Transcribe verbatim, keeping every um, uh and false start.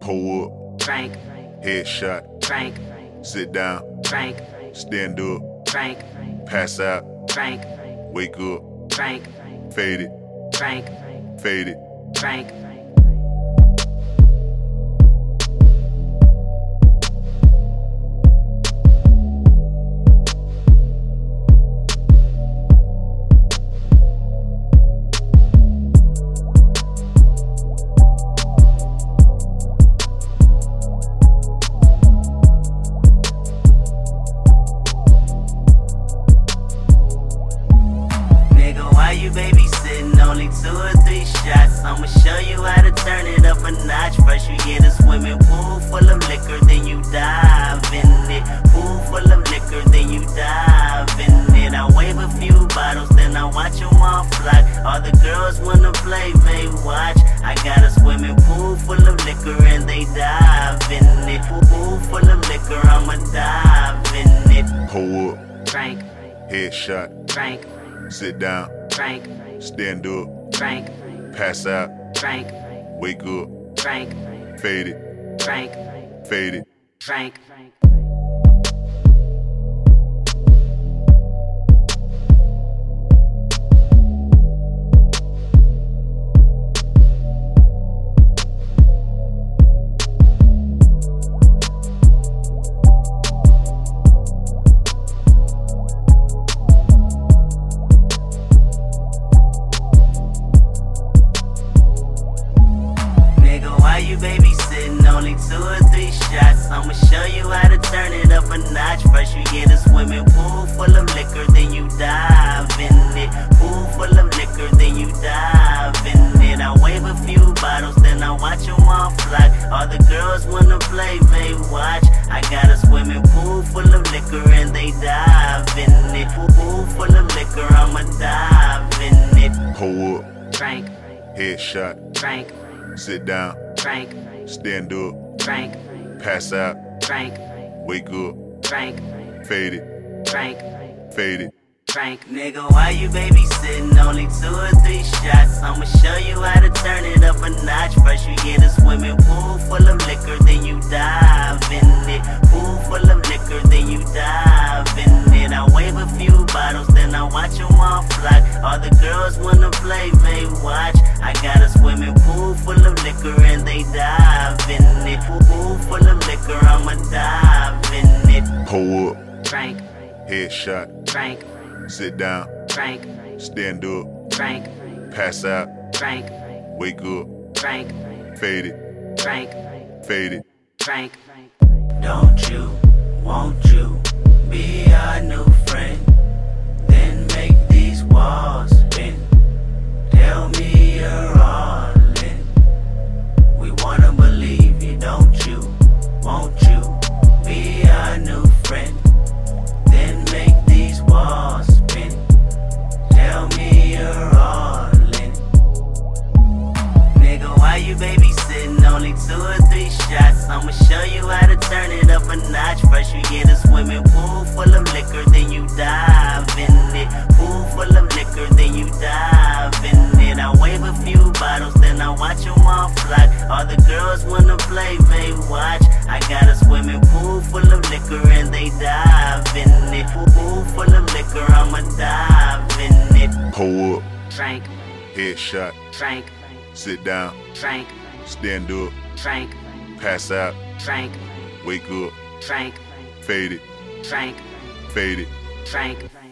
Pull up, Frank, headshot, Frank, sit down, Frank, stand up, Frank, pass out, Frank, wake up, Frank, fade it, Frank, fade it. Frank. Why you babysitting? Only two or three shots. I'ma show you how to turn it up a notch. First you get a swimming pool full of liquor, then you dive in it. Pool full of liquor, then you dive in it. I wave a few bottles, then I watch them all fly. All the girls wanna play, they watch. I got a swimming pool full of liquor and they dive in it. Pool full of liquor, I'ma dive in it. Pull up, Frank, headshot, Frank, sit down, Frank, stand up, Frank, pass out, Frank, wake up, Frank, fade it, Frank, fade it. Frank. Why you babysitting? Only two or three shots. I'ma show you how to turn it up a notch. First you get a swimming pool full of liquor, then you dive in it. Pool full of liquor, then you dive in it. I wave a few bottles, then I watch them all fly. All the girls wanna play, they watch. I got a swimming pool full of liquor and they dive in it. Pool full of liquor, I'ma dive in it. Pull up, Frank, headshot, Frank, sit down, Frank, stand up, Frank, pass out, Frank, wake up, Frank, fade it, Frank, fade it. Frank. Nigga, why you babysitting? Only two or three shots. I'ma show you how to turn it up a notch. First you get a swimming pool full of liquor, then you dive in it. Pool full of liquor, then you dive in it. I wave a few bottles, then I watch them all fly. All the girls wanna play, they watch. I got a swimming pool full of liquor and they dive in it. Pool full of liquor, I'ma dive in it. Pull up, Frank, headshot, Frank, sit down, Frank, stand up, Frank, pass out, Frank, wake up, Frank, fade it, Frank, fade it. Frank. Don't you, won't you be our new friend? Then make these walls spin. Tell me you're all in. We wanna believe you, don't you, won't you be our new friend? Then make these walls spin. Tell me you're all in. Nigga, why you babysitting? Only two or three shots. I'ma show you how to turn it up a notch. First you get a swimming pool full of liquor, then you dive in it. Pool full of liquor, then you dive in it. I wave a few bottles, then I watch them all fly. All the girls wanna play, they watch. I got a swimming pool full of liquor and they dive in it. Pool full of liquor, I'ma dive in it. Pull up, Frank, headshot, Frank, sit down, Frank, stand up, Frank, pass out, Frank, wake up, Frank, fade it, Frank, fade it. Frank.